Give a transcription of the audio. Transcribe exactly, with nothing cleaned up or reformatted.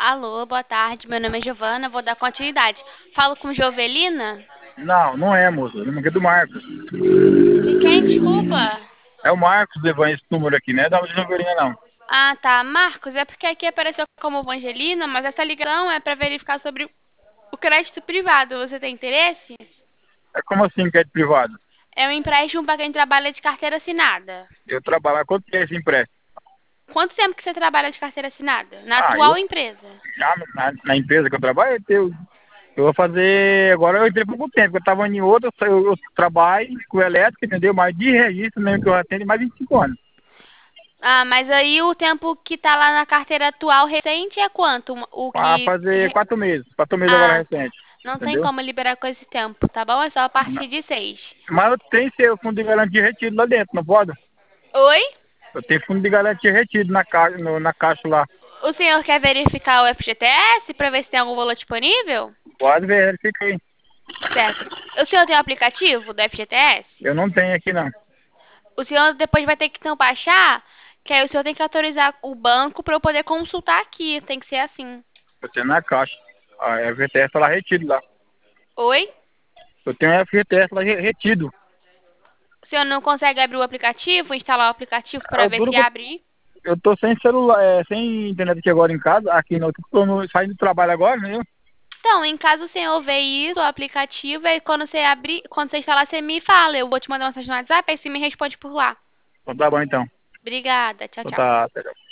Alô, boa tarde. Meu nome é Giovana, vou dar continuidade. Falo com Jovelina? Não, não é, moça. O número é do Marcos. De quem? Desculpa. É o Marcos levando esse número aqui, né? Dá uma de Jovelina, não. Ah, tá. Marcos, é porque aqui apareceu como Evangelina, mas essa ligação é para verificar sobre o crédito privado. Você tem interesse? É como assim que é de privado? É um empréstimo para quem trabalha de carteira assinada. Eu trabalho. Quanto que é esse empréstimo? Quanto tempo que você trabalha de carteira assinada? Na Ah, atual eu empresa? já na, na empresa que eu trabalho, eu, eu vou fazer. Agora eu entrei por pouco tempo. Eu tava em outra, eu, eu trabalho com elétrica, entendeu? Mas de registro mesmo que eu atendo mais vinte e cinco anos. Ah, mas aí o tempo que tá lá na carteira atual recente é quanto? O Pra que. fazer quatro meses. Quatro meses agora Ah, recente. não tem Entendeu? como liberar com esse tempo, tá bom? É só a partir de seis. Mas eu tenho seu fundo de garantia retido lá dentro, não pode? Oi? Eu tenho fundo de garantia retido na, ca... no, na caixa lá. O senhor quer verificar o F G T S para ver se tem algum valor disponível? Pode ver, fica aí. Certo. O senhor tem o aplicativo do F G T S? Eu não tenho aqui não. O senhor depois vai ter que então baixar, que aí o senhor tem que autorizar o banco para eu poder consultar aqui. Tem que ser assim. Eu tenho na caixa. A F G T S tá lá retido lá. Oi? Eu tenho a F G T S lá re- retido. O senhor não consegue abrir o aplicativo, instalar o aplicativo para Eu ver duro se que eu, abre? eu tô sem celular, é, sem internet aqui agora em casa. Aqui não, tô no, saindo do trabalho agora, né? Então, em caso o senhor ver isso, o aplicativo, aí quando você abrir, quando você instalar, você me fala. Eu vou te mandar uma mensagem no WhatsApp, aí você me responde por lá. Então tá bom então. Obrigada. Tchau, Então tchau. tá, tá.